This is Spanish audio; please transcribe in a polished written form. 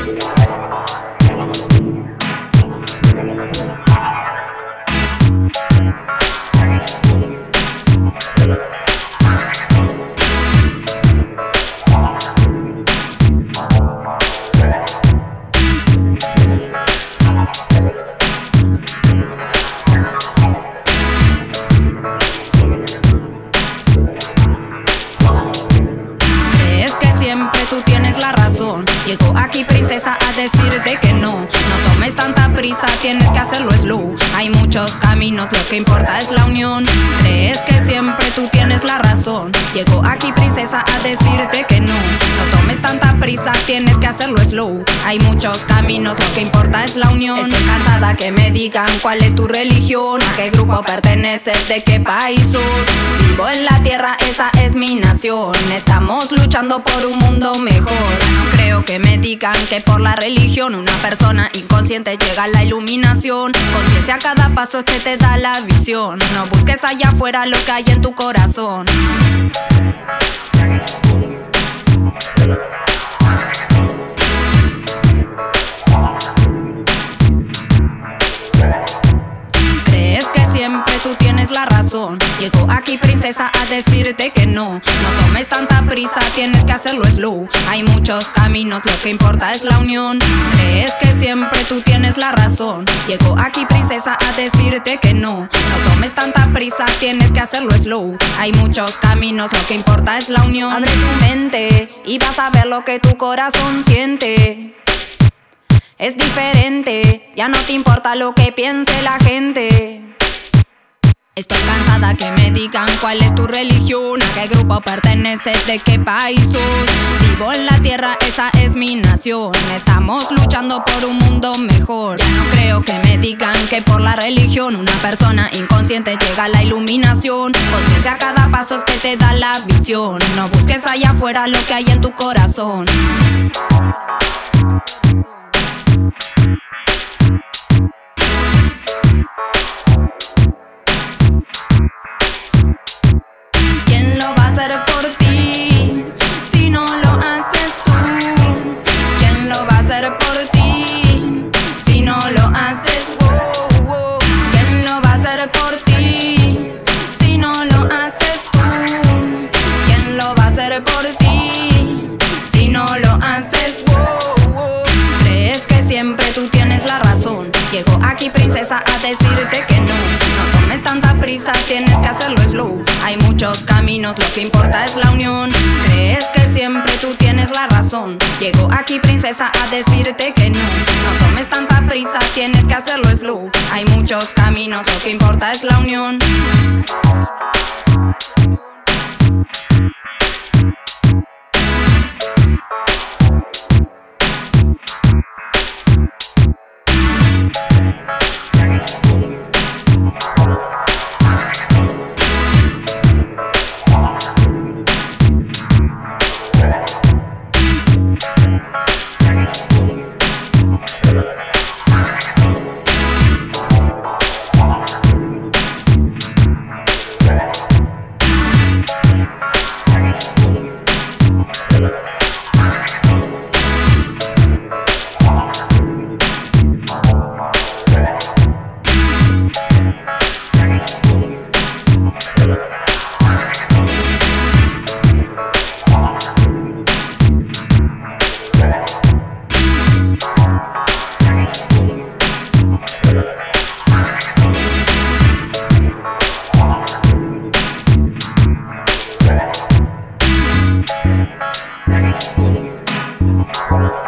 Tú tienes la razón. Llego aquí, princesa, a decirte que no. No tomes tanta prisa, tienes que hacerlo slow. Hay muchos caminos, lo que importa es la unión. Crees que siempre tú tienes la razón. Llego aquí, princesa, a decirte que no. No tomes tanta prisa, tienes que hacerlo slow. Hay muchos caminos, lo que importa es la unión. Estoy cansada que me digan cuál es tu religión, a qué grupo perteneces, de qué país sos. Vivo en la tierra, esa es mi nación. Estamos luchando por un mundo mejor. No creo que me digan que por la religión una persona inconsciente llega a la iluminación. Conciencia a cada paso es que te da la visión. No busques allá afuera lo que hay en tu corazón. Crees que siempre tú tienes la razón. Llego aquí, princesa, a decirte que no. No tomes tanta prisa, tienes que hacerlo slow. Hay muchos caminos, lo que importa es la unión. Crees que siempre tú tienes la razón. Llego aquí, princesa, a decirte que no. No tomes tanta prisa, tienes que hacerlo slow. Hay muchos caminos, lo que importa es la unión. Abre tu mente y vas a ver lo que tu corazón siente. Es diferente, ya no te importa lo que piense la gente. Estoy cansada que me digan cuál es tu religión, a qué grupo perteneces, de qué país sos. Vivo en la tierra, esa es mi nación. Estamos luchando por un mundo mejor. Ya no creo que me digan que por la religión una persona inconsciente llega a la iluminación. Conciencia a cada paso es que te da la visión. No busques allá afuera lo que hay en tu corazón. Por ti, si no lo haces tú, ¿quién lo va a hacer por ti? Si no lo haces, ¿quién lo va a hacer por ti? Si no lo haces tú, ¿quién lo va a hacer por ti? Si no lo haces, crees que siempre tú tienes la razón. Llego aquí, princesa, a decirte que no. No tomes tanta prisa, tienes que hacerlo slow. Hay muchos caminos, lo que importa es la unión. Crees que siempre tú tienes la razón. Llego aquí, princesa, a decirte que no. No tomes tanta prisa, tienes que hacerlo slow. Hay muchos caminos, lo que importa es la unión. Thank you.